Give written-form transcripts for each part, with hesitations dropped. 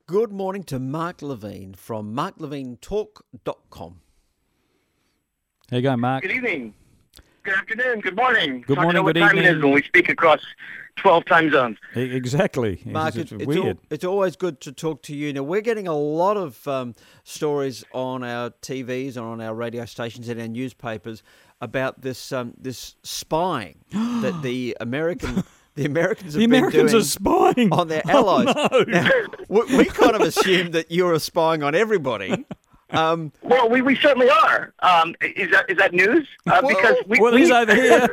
Good morning to Mark Levine from marklevinetalk.com. How you going, Mark? Good evening. Good afternoon. Good morning. Good morning, What good time it evening. is when we speak across 12 time zones. Exactly. Mark, it's weird. it's always good to talk to you. Now, we're getting a lot of stories on our TVs and on our radio stations and our newspapers about this this spying that the Americans have been doing are spying on their allies. Oh, no. Now, we kind of assumed that you were spying on everybody. Well, we certainly are. Is that news? Because he's over here.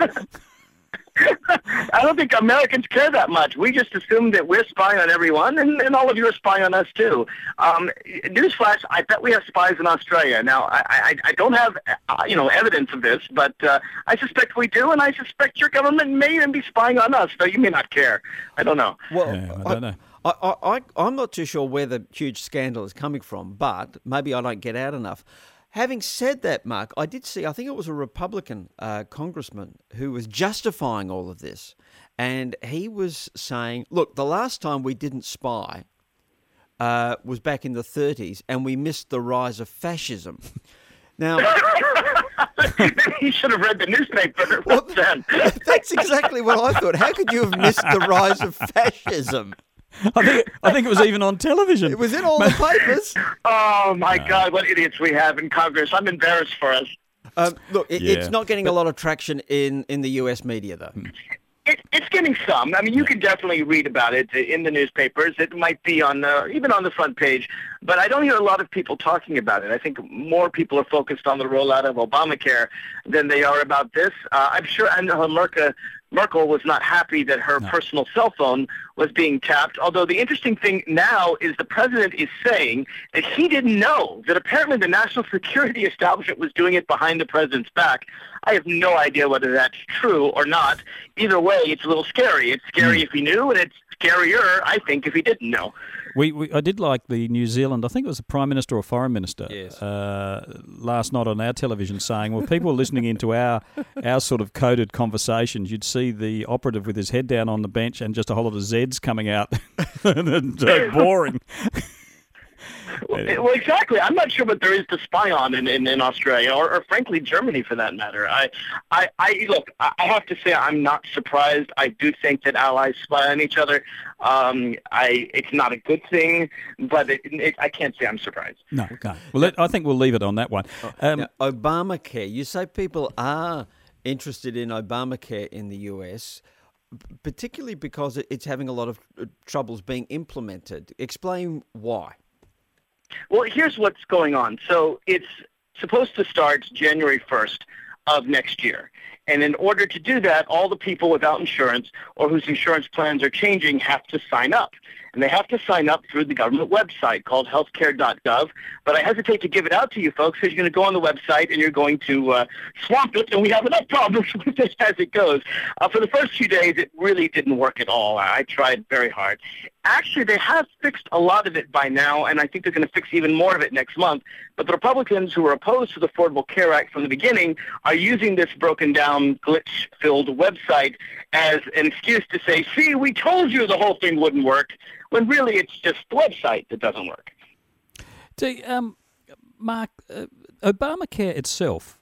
I don't think Americans care that much. We just assume that we're spying on everyone, and all of you are spying on us too. Newsflash: I bet we have spies in Australia. Now, I don't have evidence of this, but I suspect we do, and I suspect your government may even be spying on us. So you may not care. I don't know. Well, Yeah, I don't know. I'm not too sure where the huge scandal is coming from, but maybe I don't get out enough. Having said that, Mark, I did see, I think it was a Republican congressman who was justifying all of this. And he was saying, look, the last time we didn't spy was back in the 30s, and we missed the rise of fascism. Now, You should have read the newspaper. well, Then. that's exactly what I thought. How could you have missed the rise of fascism? I think it was even on television. It was in all the papers. Oh my God, what idiots we have in Congress! I'm embarrassed for us. Look, Yeah. it's not getting a lot of traction in the US media, though. It's getting some. I mean, you can definitely read about it in the newspapers. It might be on even on the front page, but I don't hear a lot of people talking about it. I think more people are focused on the rollout of Obamacare than they are about this. I'm sure Angela Merkel was not happy that her personal cell phone was being tapped, although the interesting thing now is the president is saying that he didn't know, that apparently the national security establishment was doing it behind the president's back. I have no idea whether that's true or not. Either way, it's a little scary. It's scary if he knew, and it's scarier, I think, if he didn't know. I did like the New Zealand, I think it was the Prime Minister or Foreign Minister, Yes. last night on our television saying, well, people are listening into our sort of coded conversations. You'd see the operative with his head down on the bench and just a whole lot of Zs coming out. and boring. Well, exactly. I'm not sure what there is to spy on in Australia, or frankly Germany for that matter. Look, I have to say I'm not surprised. I do think that allies spy on each other. It's not a good thing, but I can't say I'm surprised. No. Well, I think we'll leave it on that one. Now, Obamacare, you say people are interested in Obamacare in the US, particularly because it's having a lot of troubles being implemented. Explain why. Well, here's what's going on. So it's supposed to start January 1st of next year. And in order to do that, all the people without insurance or whose insurance plans are changing have to sign up. And they have to sign up through the government website called healthcare.gov. But I hesitate to give it out to you folks because you're going to go on the website and you're going to swamp it, and we have enough problems with this as it goes. For the first few days, it really didn't work at all. I tried very hard. Actually, they have fixed a lot of it by now, and I think they're going to fix even more of it next month. But the Republicans who were opposed to the Affordable Care Act from the beginning are using this broken-down, glitch-filled website as an excuse to say, see, we told you the whole thing wouldn't work, when really it's just the website that doesn't work. See, Mark, Obamacare itself,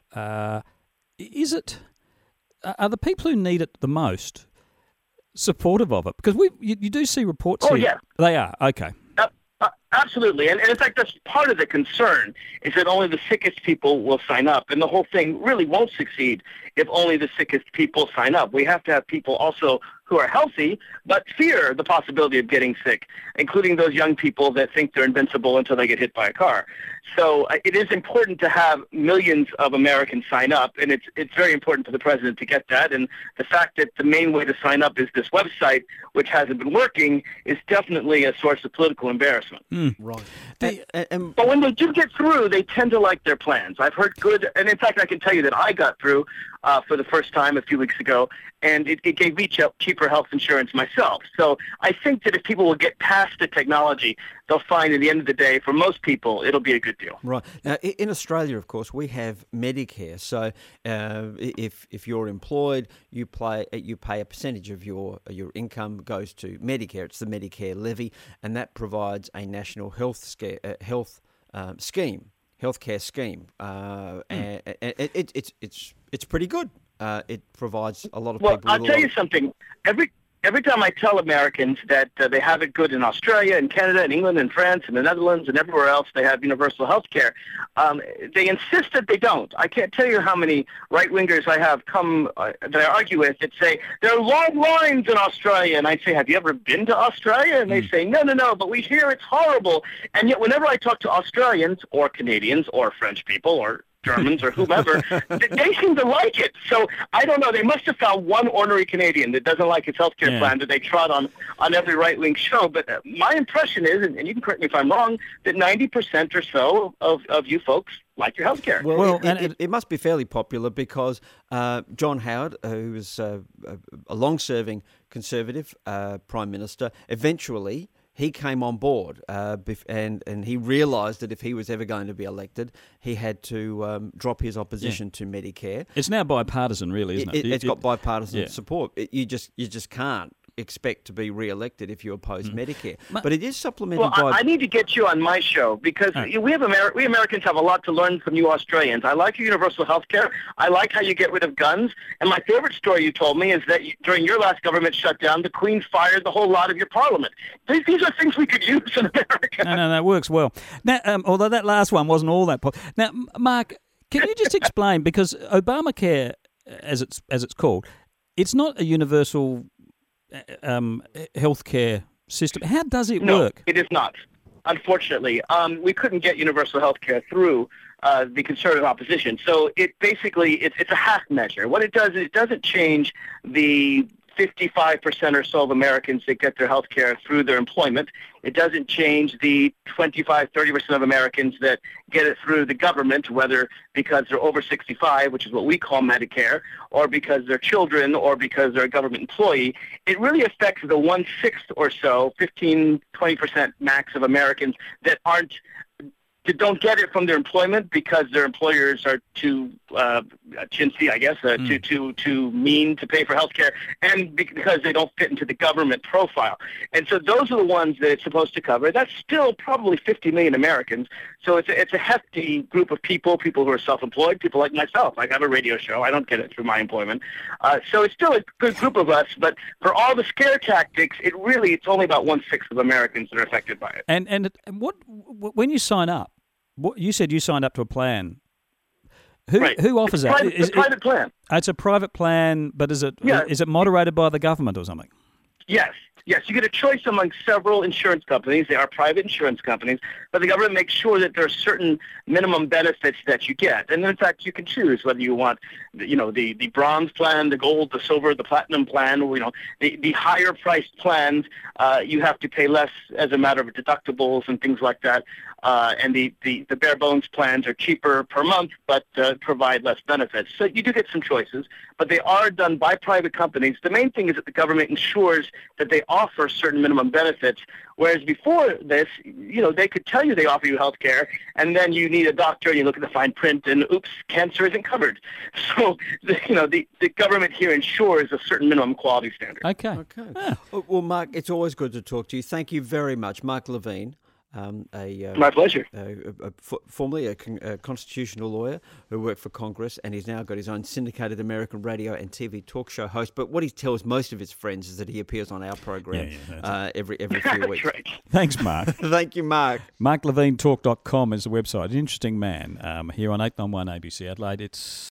is it? Are the people who need it the most supportive of it? Because you do see reports Oh, here. yeah. They are, okay. Absolutely. And in fact, that's part of the concern, is that only the sickest people will sign up. And the whole thing really won't succeed if only the sickest people sign up. We have to have people also who are healthy but fear the possibility of getting sick, including those young people that think they're invincible until they get hit by a car. So it is important to have millions of Americans sign up, and it's very important for the president to get that. And the fact that the main way to sign up is this website, which hasn't been working, is definitely a source of political embarrassment. Right. But when they do get through, they tend to like their plans. I've heard good, and in fact, I can tell you that I got through for the first time a few weeks ago, and it gave me cheaper health insurance myself. So I think that if people will get past the technology, they'll find at the end of the day, for most people, it'll be a good deal. Right. Now, in Australia, of course, we have Medicare. So if you're employed, you pay a percentage of your income goes to Medicare. It's the Medicare levy, and that provides a national healthcare scheme, and it's pretty good. It provides a lot of people. Well, I'll tell you something. Every time I tell Americans that they have it good in Australia and Canada and England and France and the Netherlands and everywhere else they have universal health care, they insist that they don't. I can't tell you how many right-wingers I have come that I argue with that say, there are long lines in Australia. And I say, have you ever been to Australia? And they say, no, but we hear it's horrible. And yet whenever I talk to Australians or Canadians or French people or Germans or whomever, they seem to like it. So I don't know. They must have found one ordinary Canadian that doesn't like his health care plan that they trot on every right-wing show. But my impression is, and you can correct me if I'm wrong, that 90% or so of you folks like your health care. Well, it must be fairly popular because John Howard, who was a long-serving Conservative Prime Minister, eventually he came on board and he realised that if he was ever going to be elected, he had to drop his opposition to Medicare. It's now bipartisan, really, isn't it? It's got bipartisan support. You just can't expect to be re-elected if you oppose Medicare. But it is supplemented by... I need to get you on my show because we Americans have a lot to learn from you Australians. I like your universal health care. I like how you get rid of guns. And my favorite story you told me is that during your last government shutdown, the Queen fired the whole lot of your parliament. These are things we could use in America. No, that works well. Now, although that last one wasn't all that... Now, Mark, can you just explain, because Obamacare, as it's called, it's not a universal... healthcare system. How does it work? No, it is not. Unfortunately, we couldn't get universal health care through the Conservative opposition. So it's a half measure. What it does is it doesn't change the 55% or so of Americans that get their health care through their employment. It doesn't change the 25-30% of Americans that get it through the government, whether because they're over 65, which is what we call Medicare, or because they're children, or because they're a government employee. It really affects the 1/6 or so, 15-20% max of Americans that don't get it from their employment because their employers are too chintzy, I guess, too mean to pay for health care, and because they don't fit into the government profile. And so those are the ones that it's supposed to cover. That's still probably 50 million Americans. So it's a hefty group of people who are self-employed, people like myself. I have a radio show. I don't get it through my employment. So it's still a good group of us, but for all the scare tactics, it's only about 1/6 of Americans that are affected by it. And when you sign up, you said you signed up to a plan. Who offers that? It's a private plan. It's a private plan, but is it moderated by the government or something? Yes. You get a choice among several insurance companies. They are private insurance companies, but the government makes sure that there are certain minimum benefits that you get. And in fact, you can choose whether you want, the bronze plan, the gold, the silver, the platinum plan. The higher priced plans, you have to pay less as a matter of deductibles and things like that. And the bare bones plans are cheaper per month, but provide less benefits. So you do get some choices, but they are done by private companies. The main thing is that the government ensures that they offer certain minimum benefits, whereas before this, they could tell you they offer you health care, and then you need a doctor, and you look at the fine print, and oops, cancer isn't covered. So, the government here ensures a certain minimum quality standard. Okay. Ah. Well, Mark, it's always good to talk to you. Thank you very much. Mark Levine. My pleasure. Formerly a constitutional lawyer who worked for Congress, and he's now got his own syndicated American radio and TV talk show host. But what he tells most of his friends is that he appears on our program every few weeks. Right. Thanks, Mark. Thank you, Mark. MarkLevineTalk.com is the website. An interesting man here on 891 ABC Adelaide. It's